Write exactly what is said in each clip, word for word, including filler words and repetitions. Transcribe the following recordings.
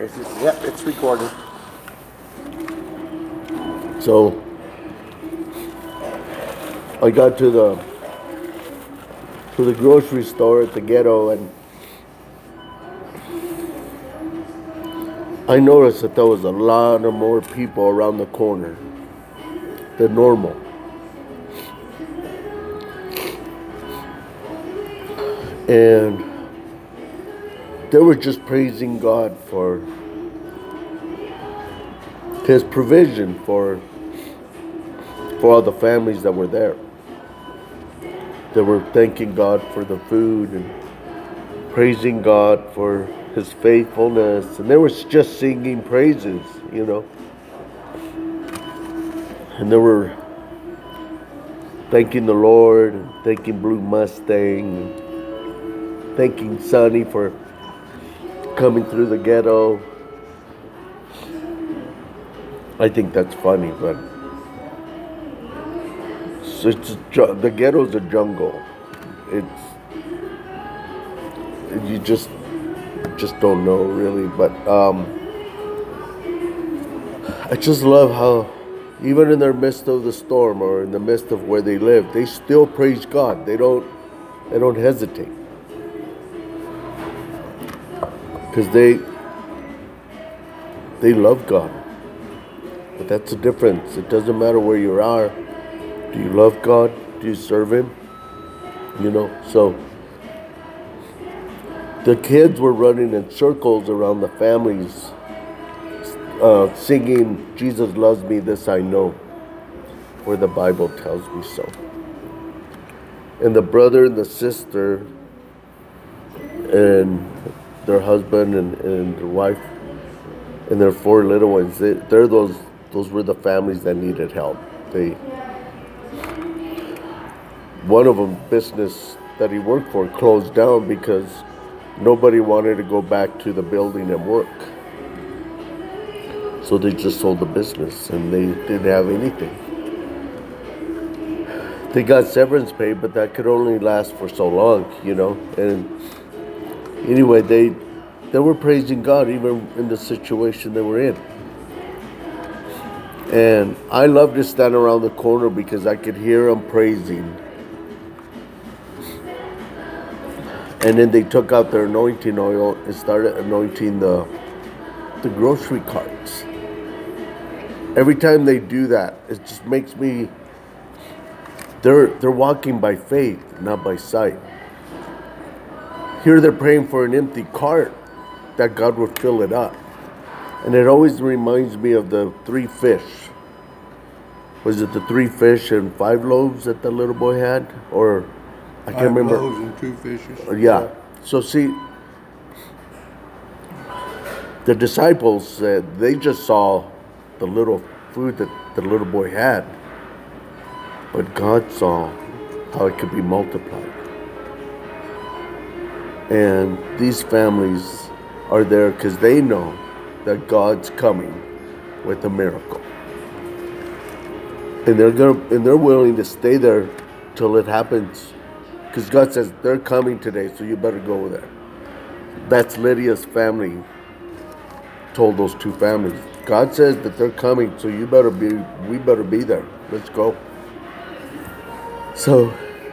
Is it, yep, it's recorded. So I got to the to the grocery store at the ghetto, and I noticed that there was a lot of more people around the corner than normal. And they were just praising God for His provision for for all the families that were there. They were thanking God for the food and praising God for His faithfulness, and they were just singing praises, you know. And they were thanking the Lord and thanking Blue Mustang and thanking Sonny for coming through the ghetto. I think that's funny, but it's, it's a, the ghetto's a jungle. It's you just just don't know really, but um, I just love how even in the midst of the storm or in the midst of where they live, they still praise God. They don't they don't hesitate, because they they love God. But that's the difference. It doesn't matter where you are. Do you love God? Do you serve Him? You know, so the kids were running in circles around the families, uh, singing, "Jesus loves me, this I know, for the Bible tells me so." And the brother and the sister and their husband and, and their wife and their four little ones, they, they're those those were the families that needed help. They one of them, business that he worked for, closed down because nobody wanted to go back to the building and work. So they just sold the business and they didn't have anything. They got severance pay, but that could only last for so long, you know. And anyway, they they were praising God even in the situation they were in. And I love to stand around the corner because I could hear them praising. And then they took out their anointing oil and started anointing the the grocery carts. Every time they do that, it just makes me, they're they're walking by faith, not by sight. Here they're praying for an empty cart that God would fill it up. And it always reminds me of the three fish. Was it the three fish and five loaves that the little boy had? Or I can't Five remember. loaves and two fishes. Yeah. So see, the disciples said they just saw the little food that the little boy had, but God saw how it could be multiplied. And these families are there because they know that God's coming with a miracle, and they're gonna and they're willing to stay there till it happens. Because God says, they're coming today, so you better go there. That's Lydia's family told those two families. God says that they're coming, so you better be, we better be there. Let's go. So,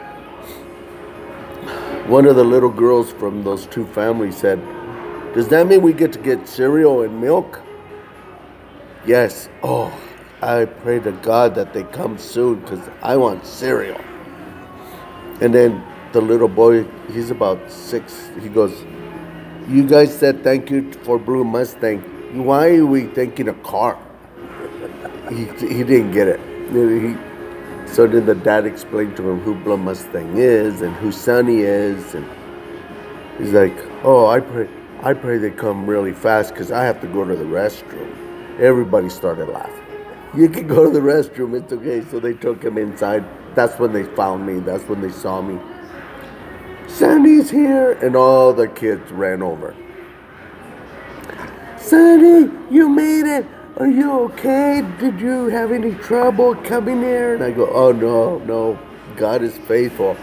one of the little girls from those two families said, "Does that mean we get to get cereal and milk?" Yes. Oh, I pray to God that they come soon because I want cereal. And then the little boy, he's about six, he goes, "You guys said thank you for Blue Mustang. Why are we thanking a car?" He he didn't get it. He, so then the dad explained to him who Blue Mustang is and who Sonny is. And he's like, "Oh, I pray, I pray they come really fast because I have to go to the restroom." Everybody started laughing. "You can go to the restroom, it's okay." So they took him inside. That's when they found me. That's when they saw me. "Sonny's here," and all the kids ran over. "Sonny, you made it. Are you okay? Did you have any trouble coming here?" And I go, "Oh no, no, God is faithful."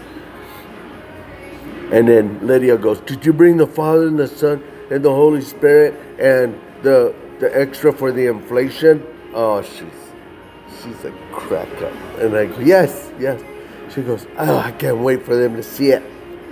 And then Lydia goes, "Did you bring the Father and the Son and the Holy Spirit?" And the the extra for the inflation? Oh, she's she's a crack up. And I go, yes, yes. She goes, oh, I can't wait for them to see it.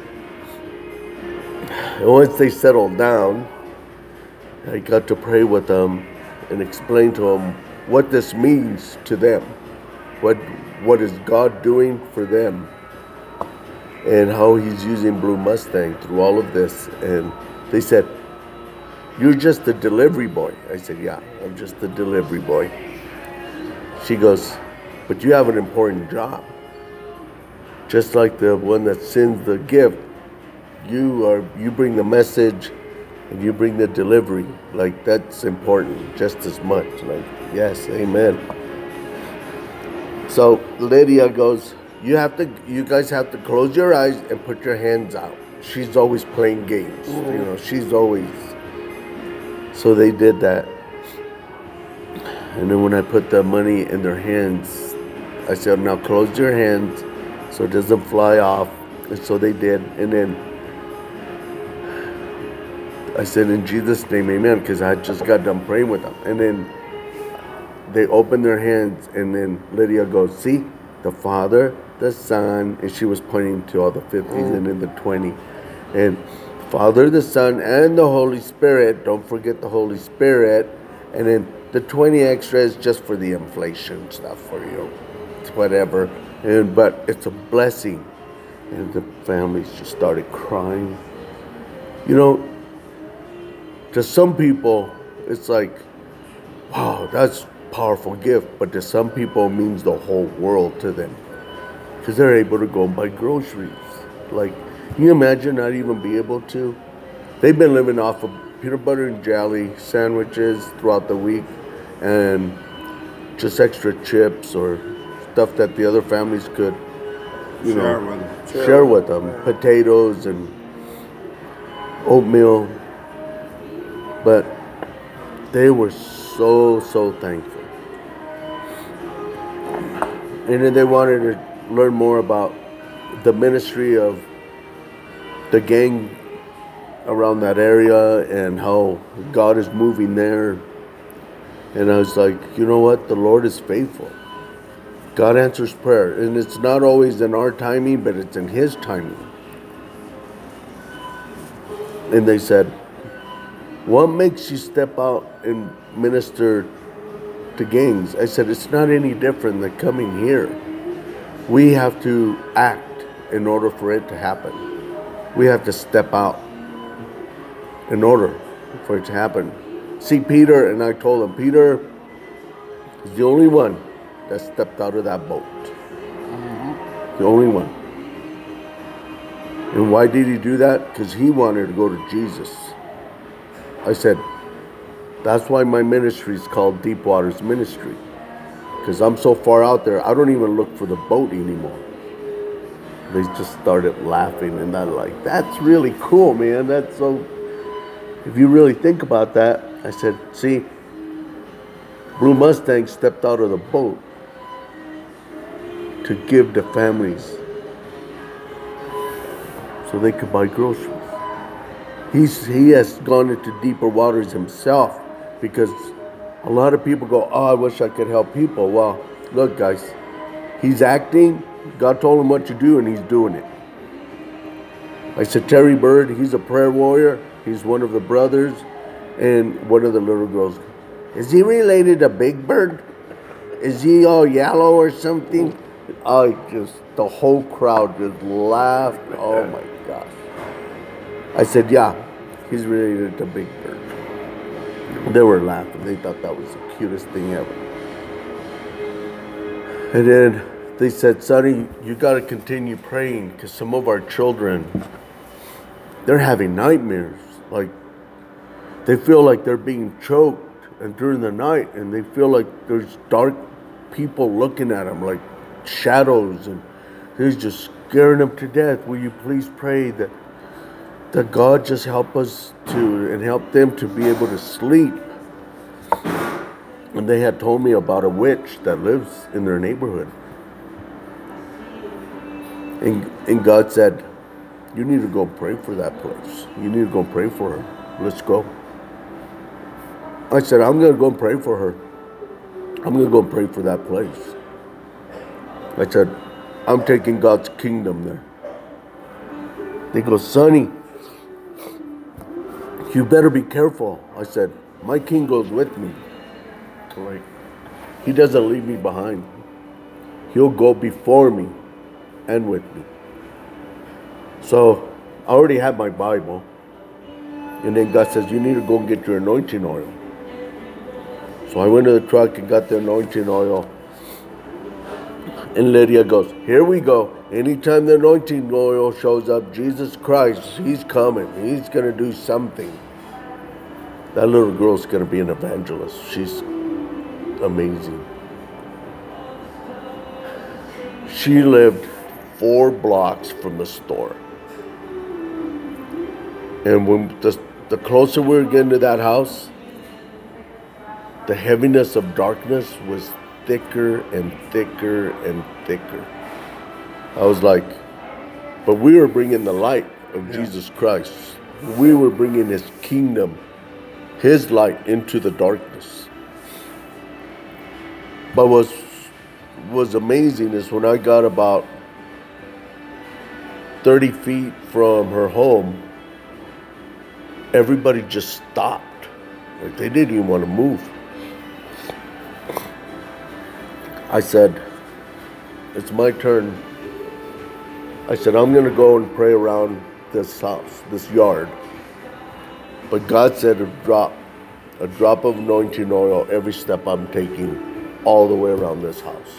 And once they settled down, I got to pray with them and explain to them what this means to them. What what is God doing for them? And how he's using Blue Mustang through all of this. And they said, you're just the delivery boy. I said, yeah, I'm just the delivery boy. She goes, but you have an important job. Just like the one that sends the gift, you are you bring the message and you bring the delivery. Like, that's important just as much. Like, yes, amen. So Lydia goes, you have to you guys have to close your eyes and put your hands out. She's always playing games. Mm-hmm. You know, she's always. So they did that. And then when I put the money in their hands, I said, now close your hands so it doesn't fly off. And so they did. And then I said, in Jesus' name, amen, because I just got done praying with them. And then they opened their hands, and then Lydia goes, see, the Father, the Son, and she was pointing to all the fifties mm. and then the twenty. And Father, the Son, and the Holy Spirit, don't forget the Holy Spirit. And then the twenty extra is just for the inflation stuff for you. It's whatever. And but it's a blessing. And the families just started crying. You know, to some people, it's like, wow, that's a powerful gift. But to some people, it means the whole world to them. Because they're able to go and buy groceries. Like, can you imagine not even be able to? They've been living off of peanut butter and jelly sandwiches throughout the week. And just extra chips or stuff that the other families could, you share know, with share, share with them. Yeah. Potatoes and oatmeal. But they were so, so thankful. And then they wanted to learn more about the ministry of the gang around that area and how God is moving there. And I was like, you know what? The Lord is faithful. God answers prayer. And it's not always in our timing, but it's in His timing. And they said, what makes you step out and minister to gangs? I said, it's not any different than coming here. We have to act in order for it to happen. We have to step out in order for it to happen. See, Peter, and I told him, Peter is the only one that stepped out of that boat. Mm-hmm. The only one. And why did he do that? Because he wanted to go to Jesus. I said, that's why my ministry is called Deep Waters Ministry. Because I'm so far out there, I don't even look for the boat anymore. They just started laughing, and I'm like, that's really cool, man. That's so, if you really think about that. I said, see, Blue Mustang stepped out of the boat to give the families so they could buy groceries. He's, he has gone into deeper waters himself because a lot of people go, oh, I wish I could help people. Well, look, guys, he's acting. God told him what to do, and he's doing it. I said, Terry Bird, he's a prayer warrior. He's one of the brothers. And one of the little girls, is he related to Big Bird? Is he all yellow or something? I just, the whole crowd just laughed. Oh my gosh. I said, yeah, he's related to Big Bird. They were laughing. They thought that was the cutest thing ever. And then they said, Sonny, you got to continue praying because some of our children, they're having nightmares. Like, they feel like they're being choked and during the night, and they feel like there's dark people looking at them, like shadows, and they're just scaring them to death. Will you please pray that that God just help us to and help them to be able to sleep? And they had told me about a witch that lives in their neighborhood. And, and God said, you need to go pray for that place. You need to go pray for her. Let's go. I said, I'm going to go and pray for her. I'm going to go and pray for that place. I said, I'm taking God's kingdom there. They go, Sonny, you better be careful. I said, my king goes with me. Like, he doesn't leave me behind. He'll go before me and with me. So I already had my Bible. And then God says, you need to go and get your anointing oil. So I went to the truck and got the anointing oil. And Lydia goes, here we go. Anytime the anointing oil shows up, Jesus Christ, he's coming. He's going to do something. That little girl's going to be an evangelist. She's amazing. She lived four blocks from the store. And when the, the closer we were getting to that house, the heaviness of darkness was thicker and thicker and thicker. I was like, but we were bringing the light of yeah. Jesus Christ. We were bringing his kingdom, his light into the darkness. But what was amazing is when I got about thirty feet from her home, everybody just stopped. Like they didn't even want to move. I said, it's my turn. I said, I'm going to go and pray around this house, this yard. But God said a drop, a drop of anointing oil every step I'm taking all the way around this house.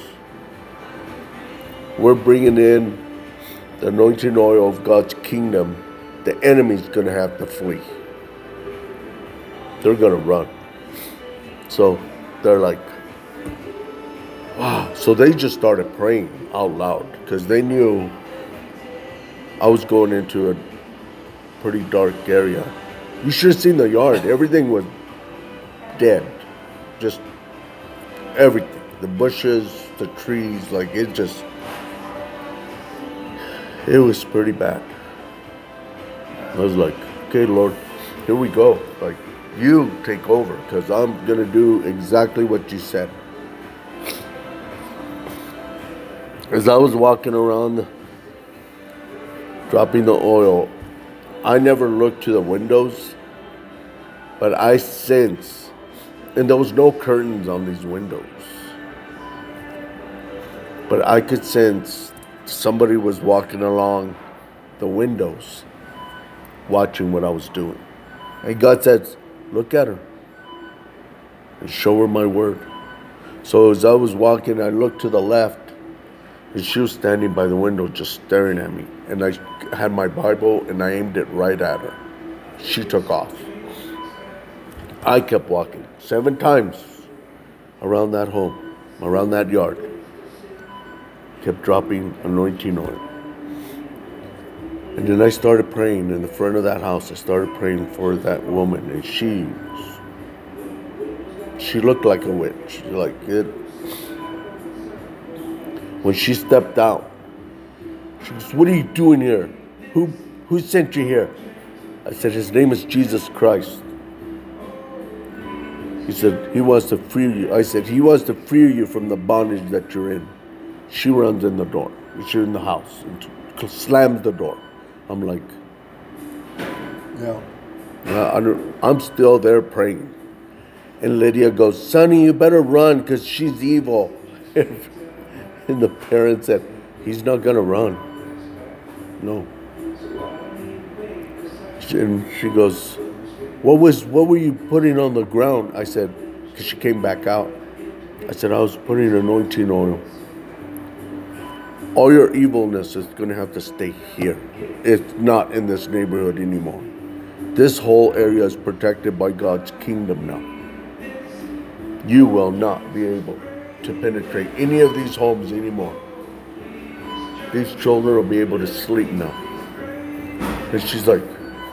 We're bringing in the anointing oil of God's kingdom. The enemy's going to have to flee. They're going to run. So they're like, wow. So they just started praying out loud because they knew I was going into a pretty dark area. You should have seen the yard. Everything was dead. Just everything. The bushes, the trees, like it just, it was pretty bad. I was like, okay, Lord, here we go. Like, you take over because I'm going to do exactly what you said. As I was walking around, dropping the oil, I never looked to the windows, but I sensed, and there was no curtains on these windows, but I could sense somebody was walking along the windows, watching what I was doing. And God said, look at her and show her my word. So as I was walking, I looked to the left, and she was standing by the window just staring at me. And I had my Bible and I aimed it right at her. She took off. I kept walking seven times around that home, around that yard. Kept dropping anointing oil. And then I started praying in the front of that house. I started praying for that woman. And she, she looked like a witch. Like it. When she stepped out, she goes, what are you doing here? Who who sent you here? I said, his name is Jesus Christ. He said, he wants to free you. I said, he wants to free you from the bondage that you're in. She runs in the door. She's in the house and slams the door. I'm like, yeah. I'm still there praying. And Lydia goes, Sonny, you better run because she's evil. And the parent said, he's not going to run. No. And she goes, what was, what were you putting on the ground? I said, because she came back out. I said, I was putting anointing oil. All your evilness is going to have to stay here. It's not in this neighborhood anymore. This whole area is protected by God's kingdom now. You will not be able to penetrate any of these homes anymore. These children will be able to sleep now. And she's like,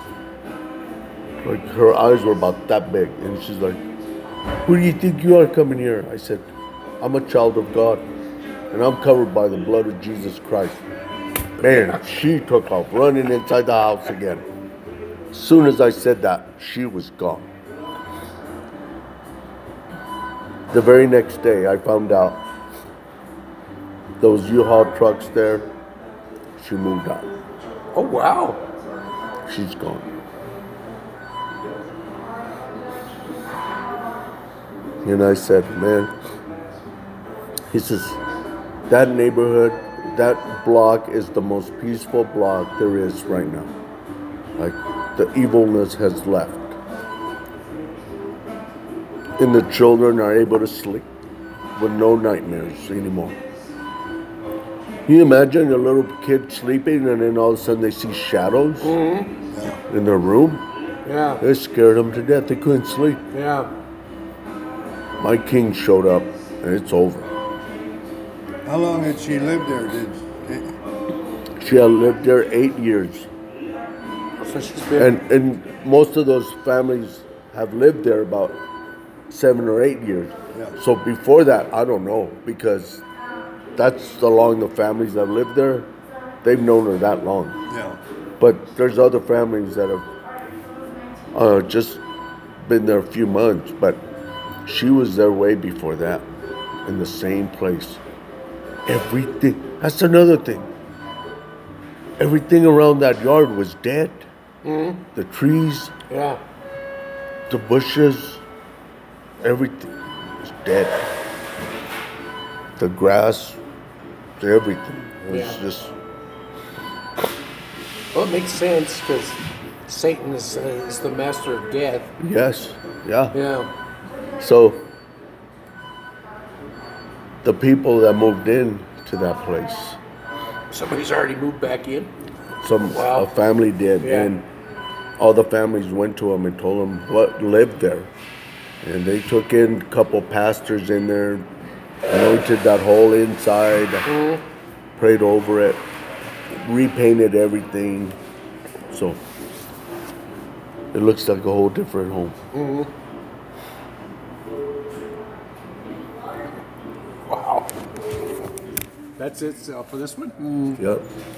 like her eyes were about that big. And she's like, who do you think you are coming here? I said, I'm a child of God. And I'm covered by the blood of Jesus Christ. Man, she took off running inside the house again. As soon as I said that, she was gone. The very next day, I found out those U-Haul trucks there, she moved out. Oh, wow. She's gone. And I said, man, he says, that neighborhood, that block is the most peaceful block there is right now. Like, the evilness has left. And the children are able to sleep with no nightmares anymore. Can you imagine a little kid sleeping and then all of a sudden they see shadows Mm-hmm. in their room? Yeah. It scared them to death. They couldn't sleep. Yeah. My king showed up and it's over. How long had she lived there? Did She had lived there eight years. So she's been. And, and most of those families have lived there about seven or eight years. Yeah. So before that, I don't know, because that's the long the families that live there, they've known her that long. yeah. But there's other families that have uh, just been there a few months, but she was there way before that, in the same place. Everything, that's another thing. Everything around that yard was dead. Mm-hmm. The trees, Yeah. the bushes, everything was dead. The grass, everything. It was Yeah. just, Well, it makes sense because Satan is, uh, is the master of death. yes, yeah. Yeah. So, the people that moved in to that place, Somebody's already moved back in. some Wow. a family did, Yeah. and all the families went to them and told them what lived there, and they took in a couple pastors in there, anointed that whole inside, Mm-hmm. prayed over it, repainted everything, so it looks like a whole different home. Wow. That's it uh, for this one? Yep.